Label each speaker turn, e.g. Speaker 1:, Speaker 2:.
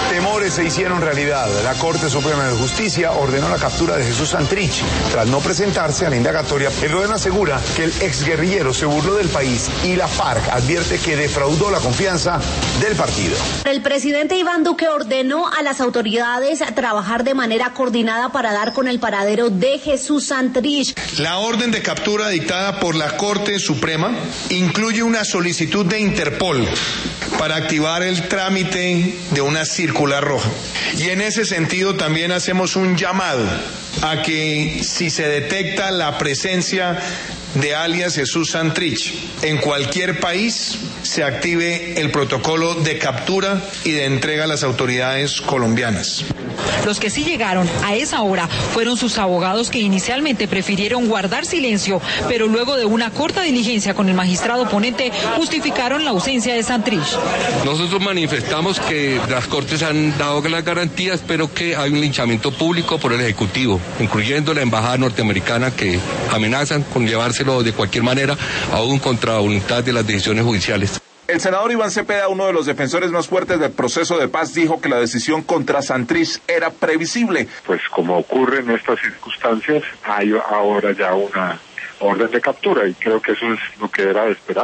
Speaker 1: temores se hicieron realidad. La Corte Suprema de Justicia ordenó la captura de Jesús Santrich. Tras no presentarse a la indagatoria, el gobierno asegura que el exguerrillero se burló del país y la FARC advierte que defraudó la confianza del partido.
Speaker 2: El presidente Iván Duque ordenó a las autoridades trabajar de manera coordinada para dar con el paradero de Jesús Santrich.
Speaker 3: La orden de captura dictada por la Corte Suprema incluye una solicitud de Interpol para activar el trámite de una circular roja. Y en ese sentido también hacemos un llamado a que si se detecta la presencia de alias Jesús Santrich en cualquier país, se active el protocolo de captura y de entrega a las autoridades colombianas.
Speaker 4: Los que sí llegaron a esa hora fueron sus abogados, que inicialmente prefirieron guardar silencio, pero luego de una corta diligencia con el magistrado ponente justificaron la ausencia de Santrich.
Speaker 5: Nosotros manifestamos que las Cortes han dado las garantías, pero que hay un linchamiento público por el Ejecutivo, incluyendo la embajada norteamericana, que amenazan con llevárselo de cualquier manera, aún contra la voluntad de las decisiones judiciales.
Speaker 6: El senador Iván Cepeda, uno de los defensores más fuertes del proceso de paz, dijo que la decisión contra Santrich era previsible.
Speaker 7: Pues como ocurre en estas circunstancias, hay ahora ya una orden de captura y creo que eso es lo que era de esperar.